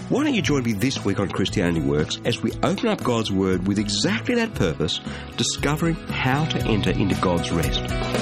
Why don't you join me this week on Christianity Works as we open up God's Word with exactly that purpose, discovering how to enter into God's rest.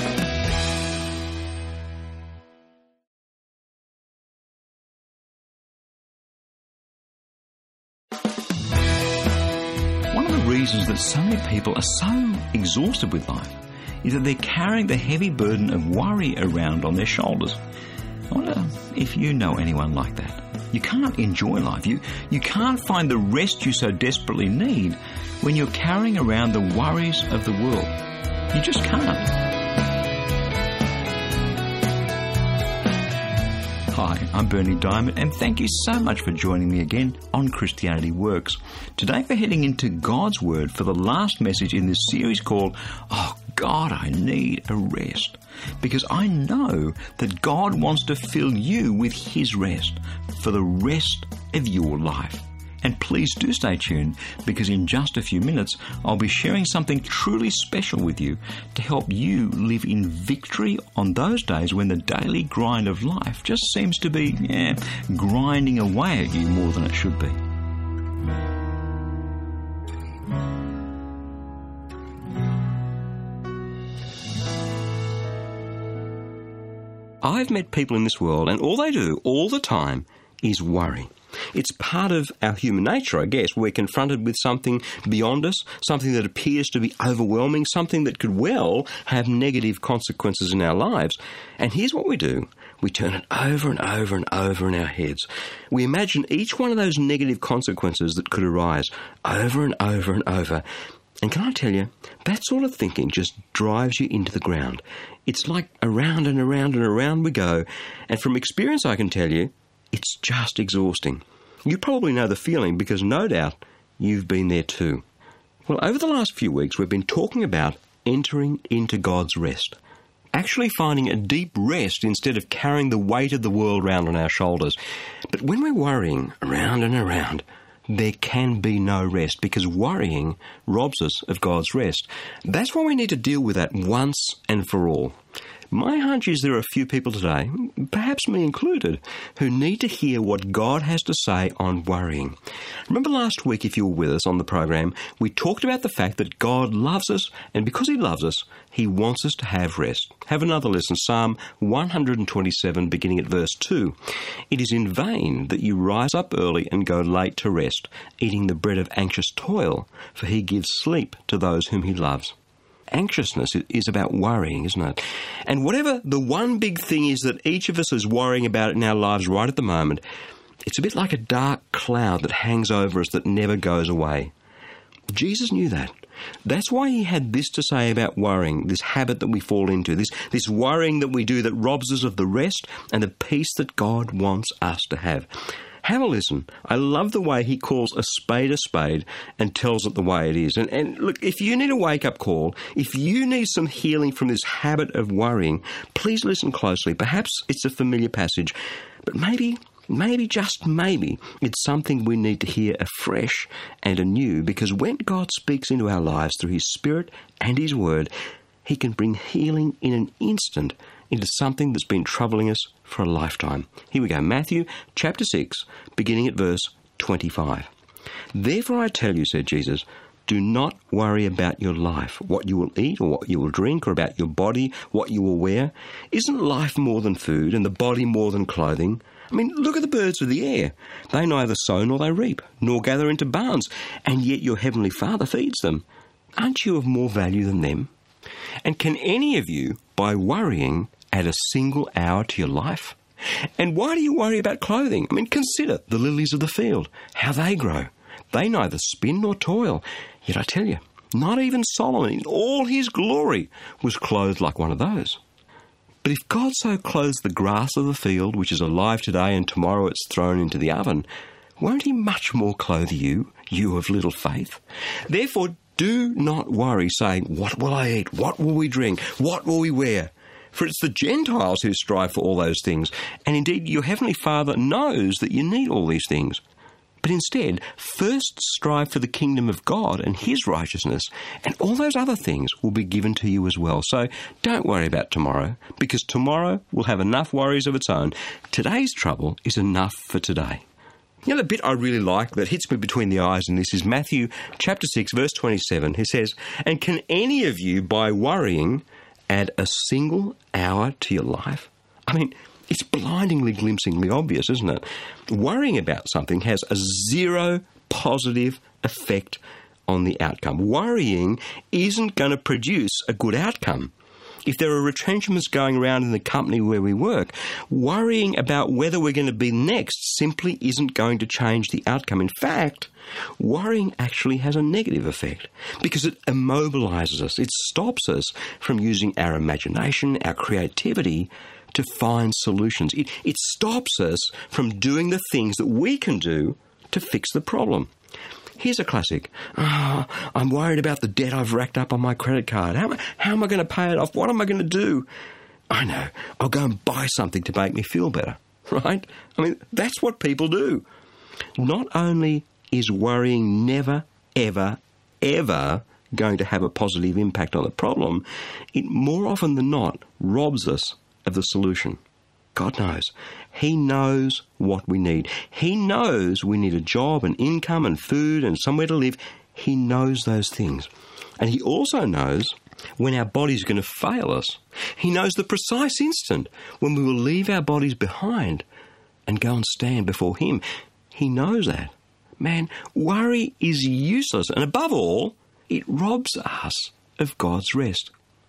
One of the reasons that so many people are so exhausted with life is that they're carrying the heavy burden of worry around on their shoulders. I wonder if you know anyone like that. You can't enjoy life. You can't find the rest you so desperately need when you're carrying around the worries of the world. You just can't. Hi, I'm Bernie Diamond, and thank you so much for joining me again on Christianity Works. Today we're heading into God's Word for the last message in this series called, Oh God, I Need a Rest. Because I know that God wants to fill you with His rest for the rest of your life. And please do stay tuned, because in just a few minutes I'll be sharing something truly special with you to help you live in victory on those days when the daily grind of life just seems to be grinding away at you more than it should be. I've met people in this world, and all they do all the time is worry. It's part of our human nature, I guess. We're confronted with something beyond us, something that appears to be overwhelming, something that could well have negative consequences in our lives. And here's what we do. We turn it over and over and over in our heads. We imagine each one of those negative consequences that could arise over and over and over. And can I tell you, that sort of thinking just drives you into the ground. It's like around and around and around we go. And from experience, I can tell you, it's just exhausting. You probably know the feeling, because no doubt you've been there too. Well, over the last few weeks, we've been talking about entering into God's rest. Actually finding a deep rest instead of carrying the weight of the world around on our shoulders. But when we're worrying around and around, there can be no rest, because worrying robs us of God's rest. That's why we need to deal with that once and for all. My hunch is there are a few people today, perhaps me included, who need to hear what God has to say on worrying. Remember last week, if you were with us on the program, we talked about the fact that God loves us, and because He loves us, He wants us to have rest. Have another listen, Psalm 127, beginning at verse 2. It is in vain that you rise up early and go late to rest, eating the bread of anxious toil, for He gives sleep to those whom He loves. Anxiousness is about worrying, isn't it? And whatever the one big thing is that each of us is worrying about in our lives right at the moment, it's a bit like a dark cloud that hangs over us that never goes away. Jesus knew that. That's why He had this to say about worrying, this habit that we fall into, this worrying that we do that robs us of the rest and the peace that God wants us to have. Have a listen. I love the way He calls a spade and tells it the way it is. And look, if you need a wake-up call, if you need some healing from this habit of worrying, please listen closely. Perhaps it's a familiar passage, but maybe, just maybe, it's something we need to hear afresh and anew, because when God speaks into our lives through His Spirit and His Word, He can bring healing in an instant into something that's been troubling us for a lifetime. Here we go, Matthew chapter 6, beginning at verse 25. Therefore I tell you, said Jesus, do not worry about your life, what you will eat or what you will drink, or about your body, what you will wear. Isn't life more than food, and the body more than clothing? I mean, look at the birds of the air. They neither sow nor they reap, nor gather into barns, and yet your heavenly Father feeds them. Aren't you of more value than them? And can any of you, by worrying, add a single hour to your life? And why do you worry about clothing? I mean, consider the lilies of the field, how they grow. They neither spin nor toil. Yet I tell you, not even Solomon in all his glory was clothed like one of those. But if God so clothes the grass of the field, which is alive today and tomorrow it's thrown into the oven, won't He much more clothe you, you of little faith? Therefore, do not worry, saying, what will I eat? What will we drink? What will we wear? For it's the Gentiles who strive for all those things, and indeed your heavenly Father knows that you need all these things. But instead, first strive for the kingdom of God and His righteousness, and all those other things will be given to you as well. So don't worry about tomorrow, because tomorrow will have enough worries of its own. Today's trouble is enough for today. You know, the bit I really like that hits me between the eyes in this is Matthew chapter 6, verse 27. He says, "And can any of you, by worrying, add a single hour to your life?" I mean, it's blindingly, glimpsingly obvious, isn't it? Worrying about something has a zero positive effect on the outcome. Worrying isn't going to produce a good outcome. If there are retrenchments going around in the company where we work, worrying about whether we're going to be next simply isn't going to change the outcome. In fact, worrying actually has a negative effect because it immobilizes us. It stops us from using our imagination, our creativity to find solutions. It stops us from doing the things that we can do to fix the problem. Here's a classic. I'm worried about the debt I've racked up on my credit card. How am I going to pay it off? What am I going to do? I know. I'll go and buy something to make me feel better, right? I mean, that's what people do. Not only is worrying never, ever, ever going to have a positive impact on the problem, it more often than not robs us of the solution. God knows. He knows what we need. He knows we need a job and income and food and somewhere to live. He knows those things. And he also knows when our body's going to fail us. He knows the precise instant when we will leave our bodies behind and go and stand before him. He knows that. Man, worry is useless. And above all, it robs us of God's rest.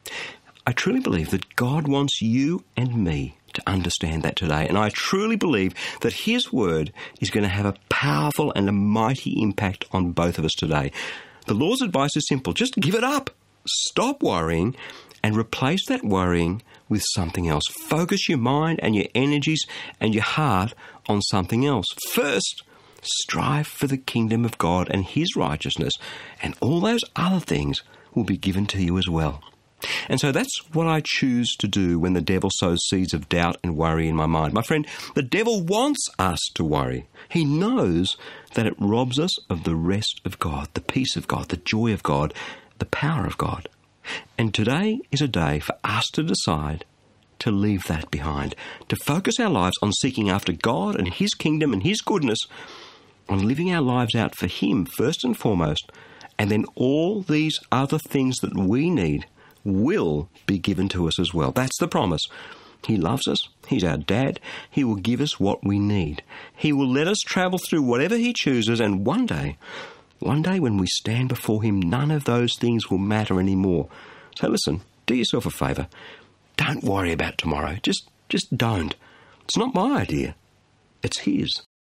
I truly believe that God wants you and me to understand that today. And I truly believe that his word is going to have a powerful and a mighty impact on both of us today. The Lord's advice is simple. Just give it up. Stop worrying and replace that worrying with something else. Focus your mind and your energies and your heart on something else. First, strive for the kingdom of God and his righteousness, and all those other things will be given to you as well. And so that's what I choose to do when the devil sows seeds of doubt and worry in my mind. My friend, the devil wants us to worry. He knows that it robs us of the rest of God, the peace of God, the joy of God, the power of God. And today is a day for us to decide to leave that behind, to focus our lives on seeking after God and his kingdom and his goodness, on living our lives out for him first and foremost, and then all these other things that we need will be given to us as well. That's the promise. He loves us. He's our dad. He will give us what we need. He will let us travel through whatever he chooses, and one day when we stand before him, none of those things will matter anymore. So listen, do yourself a favour. Don't worry about tomorrow. Just don't. It's not my idea. It's his.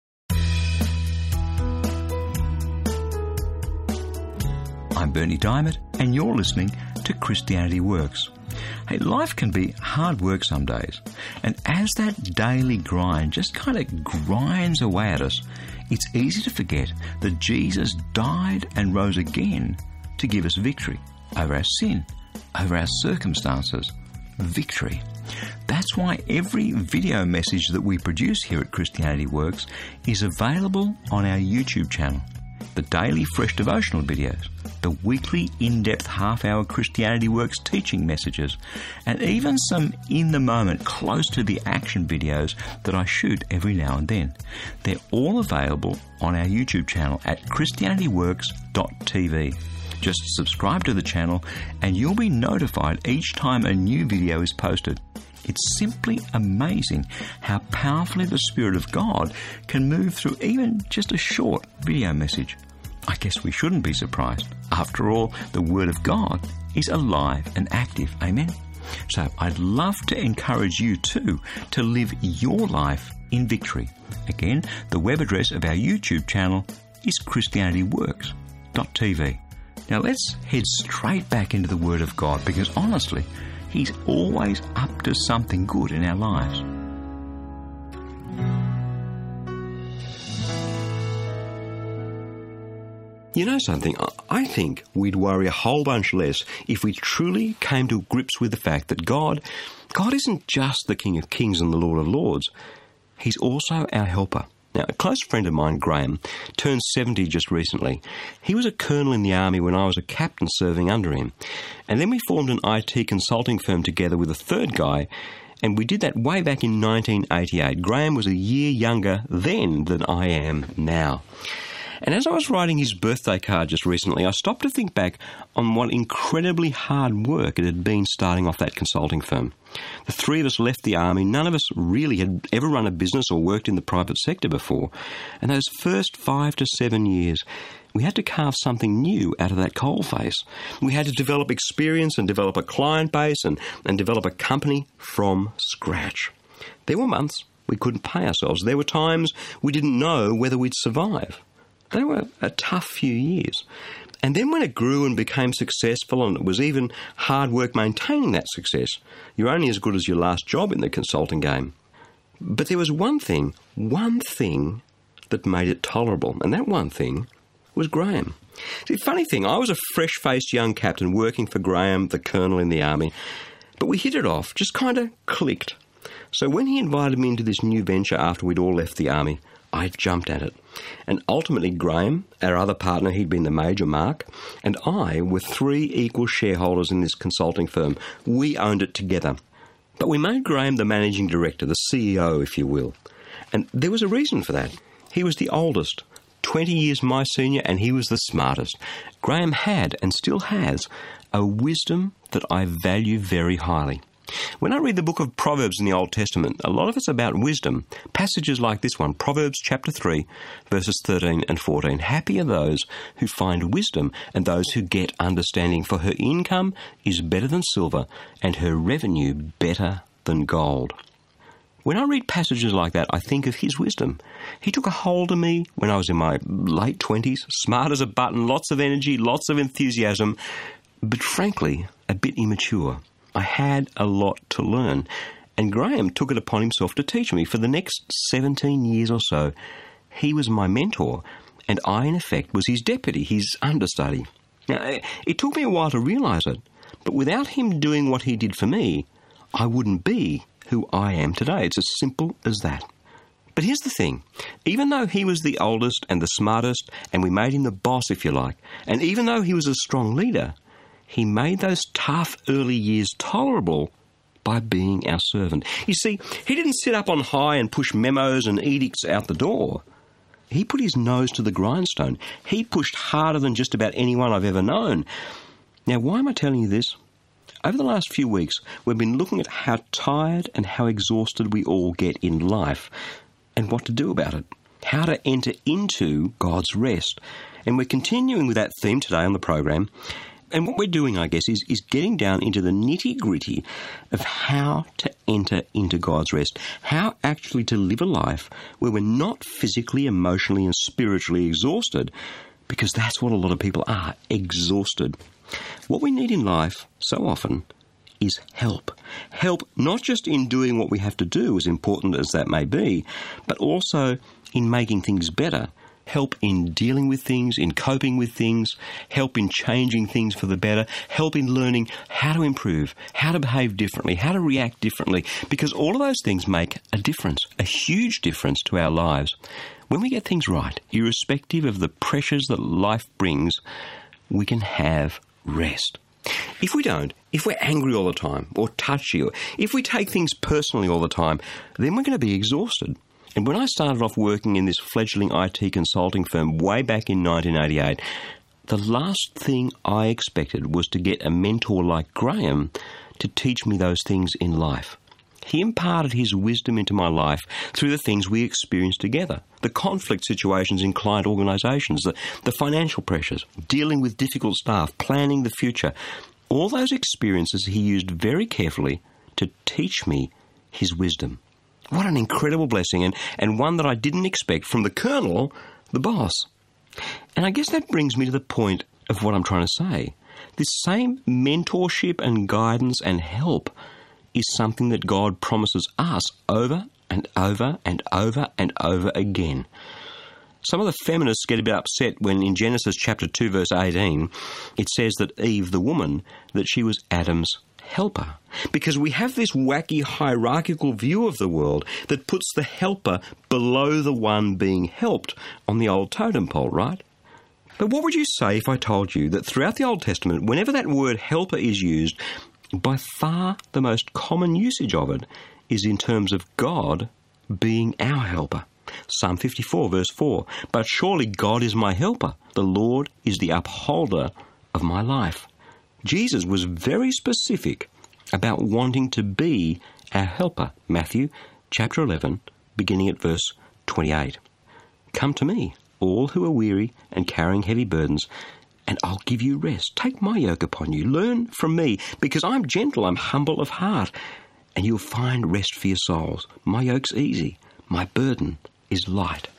I'm Bernie Diamond, and you're listening to Christianity Works. Hey, life can be hard work some days, and as that daily grind just kind of grinds away at us, it's easy to forget that Jesus died and rose again to give us victory over our sin, over our circumstances. Victory. That's why every video message that we produce here at Christianity Works is available on our YouTube channel. The daily fresh devotional videos, the weekly in-depth half-hour Christianity Works teaching messages, and even some in-the-moment, close-to-the-action videos that I shoot every now and then. They're all available on our YouTube channel at christianityworks.tv. Just subscribe to the channel and you'll be notified each time a new video is posted. It's simply amazing how powerfully the Spirit of God can move through even just a short video message. I guess we shouldn't be surprised. After all, the Word of God is alive and active. Amen? So I'd love to encourage you too to live your life in victory. Again, the web address of our YouTube channel is christianityworks.tv. Now let's head straight back into the Word of God, because honestly, He's always up to something good in our lives. You know something? I think we'd worry a whole bunch less if we truly came to grips with the fact that God isn't just the King of Kings and the Lord of Lords. He's also our helper. Now, a close friend of mine, Graham, turned 70 just recently. He was a colonel in the army when I was a captain serving under him. And then we formed an IT consulting firm together with a third guy, And we did that way back in 1988. Graham was a year younger then than I am now. And as I was writing his birthday card just recently, I stopped to think back on what incredibly hard work it had been starting off that consulting firm. The three of us left the army. None of us really had ever run a business or worked in the private sector before. And those first 5 to 7 years, we had to carve something new out of that coalface. We had to develop experience and develop a client base and develop a company from scratch. There were months we couldn't pay ourselves. There were times we didn't know whether we'd survive. They were a tough few years. And then when it grew and became successful, and it was even hard work maintaining that success, you're only as good as your last job in the consulting game. But there was one thing that made it tolerable, and that one thing was Graham. The funny thing, I was a fresh-faced young captain working for Graham, the colonel in the army, but we hit it off, just kind of clicked. So when he invited me into this new venture after we'd all left the army, I jumped at it. And ultimately Graham, our other partner, he'd been the major, Mark, and I were 3 equal shareholders in this consulting firm. We owned it together. But we made Graham the managing director, the CEO, if you will. And there was a reason for that. He was the oldest, 20 years my senior, and he was the smartest. Graham had, and still has, a wisdom that I value very highly. When I read the book of Proverbs in the Old Testament, a lot of it's about wisdom. Passages like this one, Proverbs chapter 3, verses 13 and 14. Happy are those who find wisdom and those who get understanding, for her income is better than silver and her revenue better than gold. When I read passages like that, I think of his wisdom. He took a hold of me when I was in my late 20s, smart as a button, lots of energy, lots of enthusiasm, but frankly, a bit immature. I had a lot to learn, and Graham took it upon himself to teach me. For the next 17 years or so, he was my mentor, and I, in effect, was his deputy, his understudy. Now, it took me a while to realise it, but without him doing what he did for me, I wouldn't be who I am today. It's as simple as that. But here's the thing. Even though he was the oldest and the smartest, and we made him the boss, if you like, and even though he was a strong leader, he made those tough early years tolerable by being our servant. You see, he didn't sit up on high and push memos and edicts out the door. He put his nose to the grindstone. He pushed harder than just about anyone I've ever known. Now, why am I telling you this? Over the last few weeks, we've been looking at how tired and how exhausted we all get in life and what to do about it. How to enter into God's rest. And we're continuing with that theme today on the program. And what we're doing, I guess, is getting down into the nitty-gritty of how to enter into God's rest, how actually to live a life where we're not physically, emotionally and spiritually exhausted, because that's what a lot of people are, exhausted. What we need in life so often is help. Help not just in doing what we have to do, as important as that may be, but also in making things better. Help in dealing with things, in coping with things, help in changing things for the better, help in learning how to improve, how to behave differently, how to react differently, because all of those things make a difference, a huge difference to our lives. When we get things right, irrespective of the pressures that life brings, we can have rest. If we don't, if we're angry all the time, or touchy, or if we take things personally all the time, then we're going to be exhausted. And when I started off working in this fledgling IT consulting firm way back in 1988, the last thing I expected was to get a mentor like Graham to teach me those things in life. He imparted his wisdom into my life through the things we experienced together, the conflict situations in client organisations, the financial pressures, dealing with difficult staff, planning the future. All those experiences he used very carefully to teach me his wisdom. What an incredible blessing, and one that I didn't expect from the colonel, the boss. And I guess that brings me to the point of what I'm trying to say. This same mentorship and guidance and help is something that God promises us over and over and over and over again. Some of the feminists get a bit upset when in Genesis chapter 2 verse 18 it says that Eve, the woman, that she was Adam's helper. Because we have this wacky hierarchical view of the world that puts the helper below the one being helped on the old totem pole, right? But what would you say if I told you that throughout the Old Testament, whenever that word helper is used, By far the most common usage of it is in terms of God being our helper. Psalm 54 verse 4, "But surely God is my helper. The Lord is the upholder of my life." Jesus was very specific about wanting to be our helper. Matthew chapter 11, beginning at verse 28. "Come to me, all who are weary and carrying heavy burdens, and I'll give you rest. Take my yoke upon you. Learn from me, because I'm gentle, I'm humble of heart, and you'll find rest for your souls. My yoke's easy, my burden is light."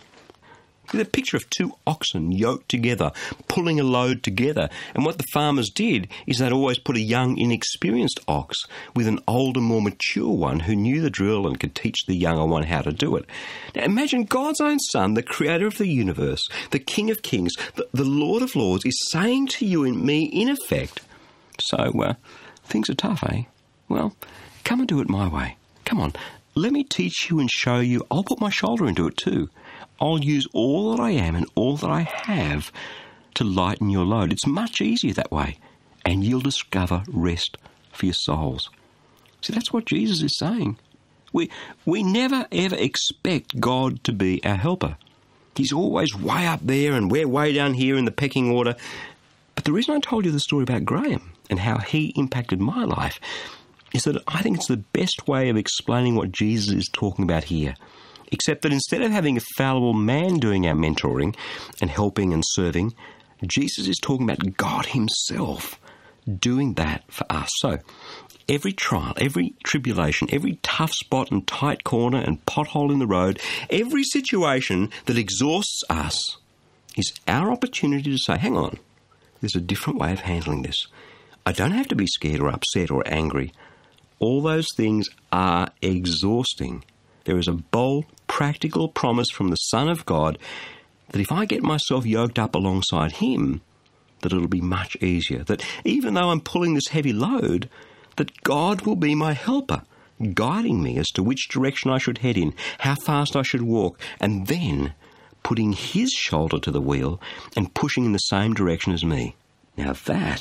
The picture of two oxen yoked together, pulling a load together. And what the farmers did is they'd always put a young, inexperienced ox with an older, more mature one who knew the drill and could teach the younger one how to do it. Now imagine God's own Son, the creator of the universe, the King of Kings, the Lord of Lords, is saying to you and me, in effect, "So, things are tough, eh? Well, come and do it my way. Come on, let me teach you and show you. I'll put my shoulder into it too. I'll use all that I am and all that I have to lighten your load. It's much easier that way, and you'll discover rest for your souls." See, that's what Jesus is saying. We never ever expect God to be our helper. He's always way up there and we're way down here in the pecking order. But the reason I told you the story about Graham and how he impacted my life is that I think it's the best way of explaining what Jesus is talking about here. Except that instead of having a fallible man doing our mentoring and helping and serving, Jesus is talking about God himself doing that for us. So every trial, every tribulation, every tough spot and tight corner and pothole in the road, every situation that exhausts us is our opportunity to say, hang on, there's a different way of handling this. I don't have to be scared or upset or angry. All those things are exhausting. There is a bold, practical promise from the Son of God that if I get myself yoked up alongside him, that it'll be much easier. That even though I'm pulling this heavy load, that God will be my helper, guiding me as to which direction I should head in, how fast I should walk, and then putting his shoulder to the wheel and pushing in the same direction as me. Now that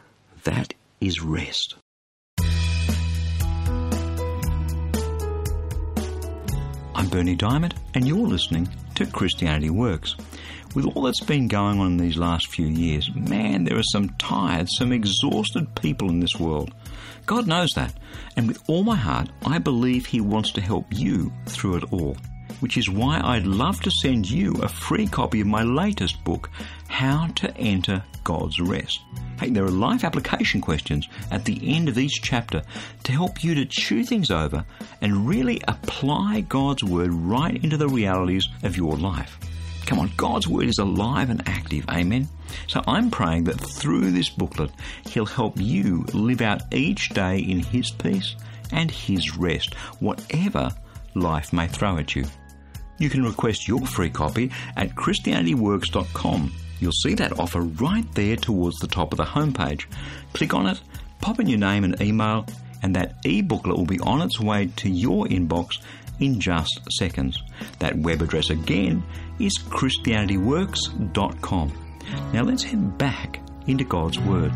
is rest. I'm Bernie Diamond, and you're listening to Christianity Works. With all that's been going on in these last few years, man, there are some tired, some exhausted people in this world. God knows that, and with all my heart, I believe he wants to help you through it all, which is why I'd love to send you a free copy of my latest book, How to Enter God's Rest. Hey, there are life application questions at the end of each chapter to help you to chew things over and really apply God's Word right into the realities of your life. Come on, God's Word is alive and active, amen? So I'm praying that through this booklet, he'll help you live out each day in his peace and his rest, whatever life may throw at you. You can request your free copy at ChristianityWorks.com. You'll see that offer right there towards the top of the homepage. Click on it, pop in your name and email, and that e-booklet will be on its way to your inbox in just seconds. That web address again is ChristianityWorks.com. Now let's head back into God's Word.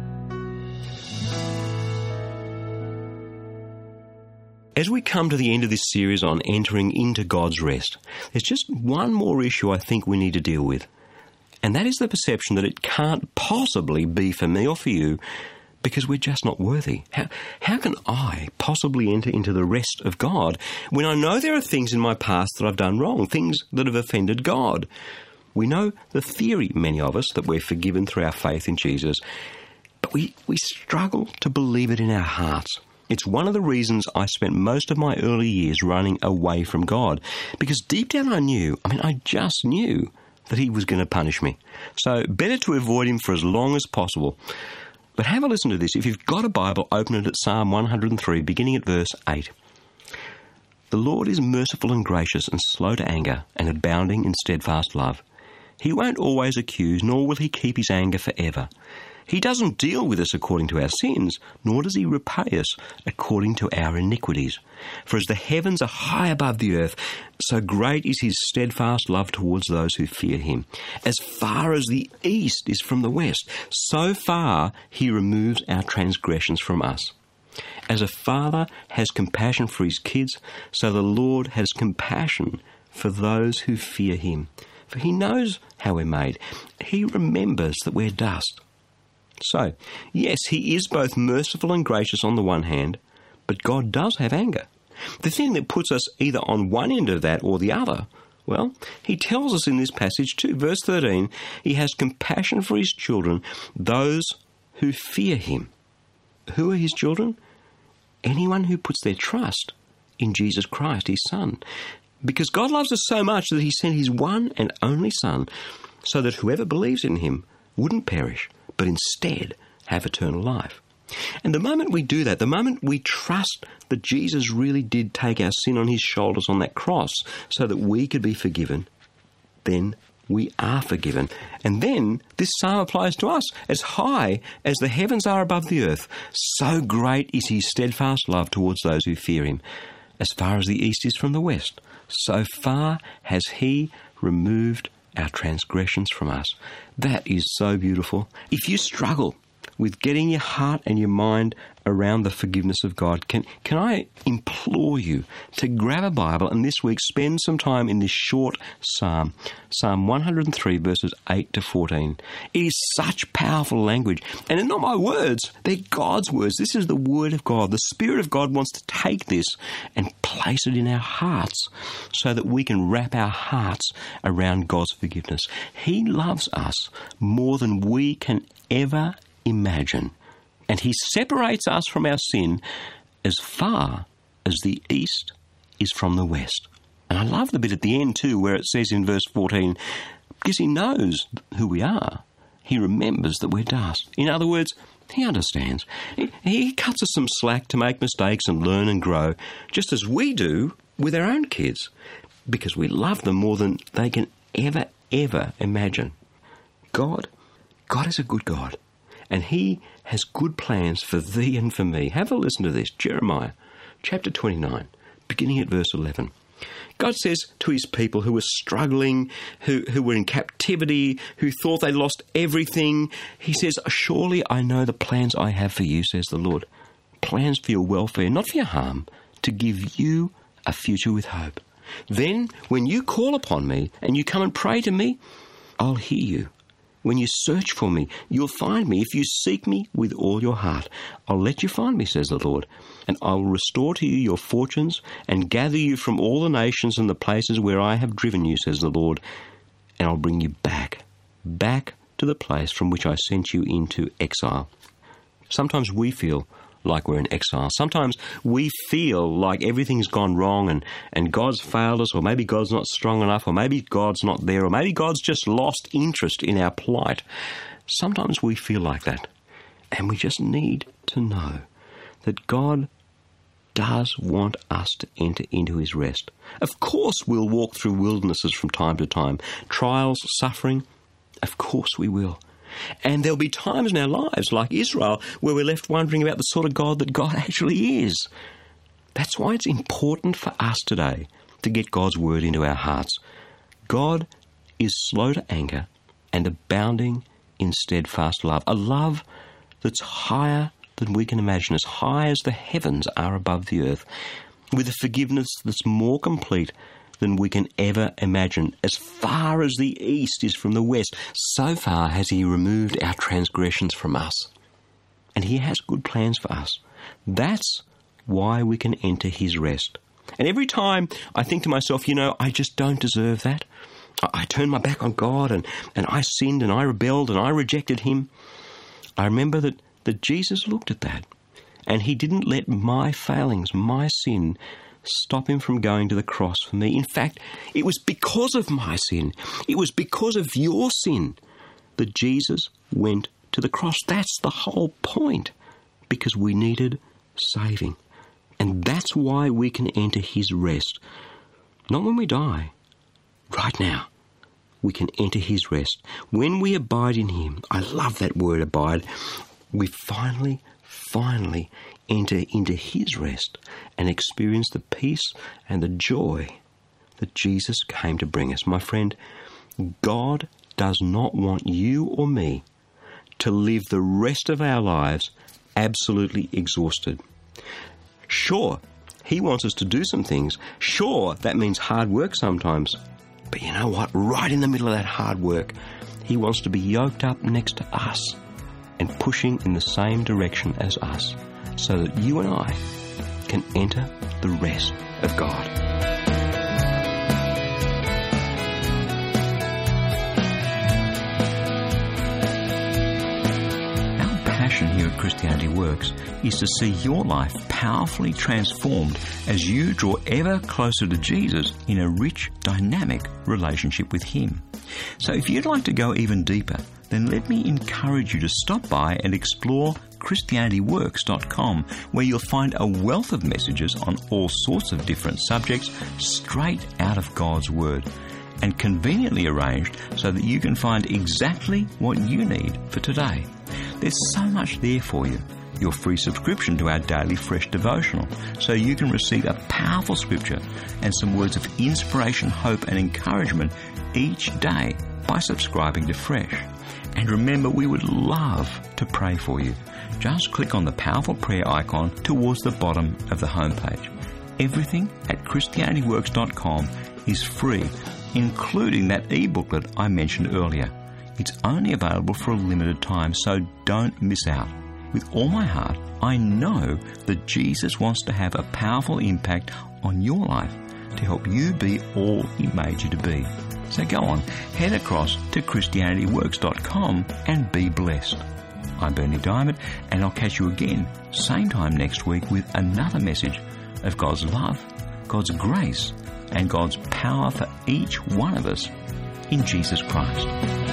As we come to the end of this series on entering into God's rest, there's just one more issue I think we need to deal with. And that is the perception that it can't possibly be for me or for you because we're just not worthy. How can I possibly enter into the rest of God when I know there are things in my past that I've done wrong, things that have offended God? We know the theory, many of us, that we're forgiven through our faith in Jesus, but we struggle to believe it in our hearts. It's one of the reasons I spent most of my early years running away from God, because deep down I just knew that he was going to punish me. So better to avoid him for as long as possible. But have a listen to this. If you've got a Bible, open it at Psalm 103, beginning at verse 8. The Lord is merciful and gracious and slow to anger and abounding in steadfast love. He won't always accuse, nor will he keep his anger forever. He doesn't deal with us according to our sins, nor does he repay us according to our iniquities. For as the heavens are high above the earth, so great is his steadfast love towards those who fear him. As far as the east is from the west, so far he removes our transgressions from us. As a father has compassion for his kids, so the Lord has compassion for those who fear him. For he knows how we're made. He remembers that we're dust. So, yes, he is both merciful and gracious on the one hand, but God does have anger. The thing that puts us either on one end of that or the other, well, he tells us in this passage too. Verse 13, he has compassion for his children, those who fear him. Who are his children? Anyone who puts their trust in Jesus Christ, his Son. Because God loves us so much that he sent his one and only Son, so that whoever believes in him wouldn't perish, but instead have eternal life. And the moment we do that, the moment we trust that Jesus really did take our sin on his shoulders on that cross so that we could be forgiven, then we are forgiven. And then this psalm applies to us. As high as the heavens are above the earth, so great is his steadfast love towards those who fear him. As far as the east is from the west, so far has he removed our transgressions from us. That is so beautiful. If you struggle with getting your heart and your mind around the forgiveness of God, can I implore you to grab a Bible and this week spend some time in this short psalm, Psalm 103 verses 8 to 14. It is such powerful language, and they're not my words, they're God's words. This is the Word of God. The Spirit of God wants to take this and place it in our hearts so that we can wrap our hearts around God's forgiveness. He loves us more than we can ever imagine. And he separates us from our sin as far as the east is from the west. And I love the bit at the end too where it says in verse 14, because he knows who we are, he remembers that we're dust. In other words, he understands. He cuts us some slack to make mistakes and learn and grow, just as we do with our own kids, because we love them more than they can ever imagine. God is a good God. And he has good plans for thee and for me. Have a listen to this. Jeremiah chapter 29, beginning at verse 11. God says to his people who were struggling, who were in captivity, who thought they lost everything, he says, surely I know the plans I have for you, says the Lord. Plans for your welfare, not for your harm, to give you a future with hope. Then, when you call upon me and you come and pray to me, I'll hear you. When you search for me, you'll find me. If you seek me with all your heart, I'll let you find me, says the Lord. And I will restore to you your fortunes and gather you from all the nations and the places where I have driven you, says the Lord. And I'll bring you back to the place from which I sent you into exile. Sometimes we feel like we're in exile. Sometimes we feel like everything's gone wrong and God's failed us, or maybe God's not strong enough, or maybe God's not there, or maybe God's just lost interest in our plight. Sometimes we feel like that. And we just need to know that God does want us to enter into his rest. Of course we'll walk through wildernesses from time to time. Trials, suffering, of course we will. And there'll be times in our lives, like Israel, where we're left wondering about the sort of God that God actually is. That's why it's important for us today to get God's word into our hearts. God is slow to anger and abounding in steadfast love, a love that's higher than we can imagine, as high as the heavens are above the earth, with a forgiveness that's more complete than we can ever imagine. As far as the east is from the west, so far has he removed our transgressions from us. And he has good plans for us. That's why we can enter his rest. And every time I think to myself, I just don't deserve that. I turned my back on God and I sinned and I rebelled and I rejected him. I remember that Jesus looked at that and he didn't let my failings, my sin, stop him from going to the cross for me. In fact, it was because of my sin, it was because of your sin that Jesus went to the cross. That's the whole point, because we needed saving. And that's why we can enter his rest. Not when we die, right now. we can enter his rest. When we abide in him, I love that word abide, we finally enter into his rest and experience the peace and the joy that Jesus came to bring us. My friend, God does not want you or me to live the rest of our lives absolutely exhausted. Sure, he wants us to do some things. Sure, that means hard work sometimes. But you know what? Right in the middle of that hard work, he wants to be yoked up next to us and pushing in the same direction as us, so that you and I can enter the rest of God. Our passion here at Christianity Works is to see your life powerfully transformed as you draw ever closer to Jesus in a rich, dynamic relationship with him. So if you'd like to go even deeper, then let me encourage you to stop by and explore ChristianityWorks.com, where you'll find a wealth of messages on all sorts of different subjects straight out of God's Word, and conveniently arranged so that you can find exactly what you need for today. There's so much there for you. Your free subscription to our daily Fresh devotional, so you can receive a powerful scripture and some words of inspiration, hope and encouragement each day by subscribing to Fresh. And remember, we would love to pray for you. Just click on the powerful prayer icon towards the bottom of the homepage. Everything at ChristianityWorks.com is free, including that e-booklet I mentioned earlier. It's only available for a limited time, so don't miss out. With all my heart, I know that Jesus wants to have a powerful impact on your life to help you be all he made you to be. So go on, head across to ChristianityWorks.com and be blessed. I'm Bernie Diamond, and I'll catch you again, same time next week, with another message of God's love, God's grace, and God's power for each one of us in Jesus Christ.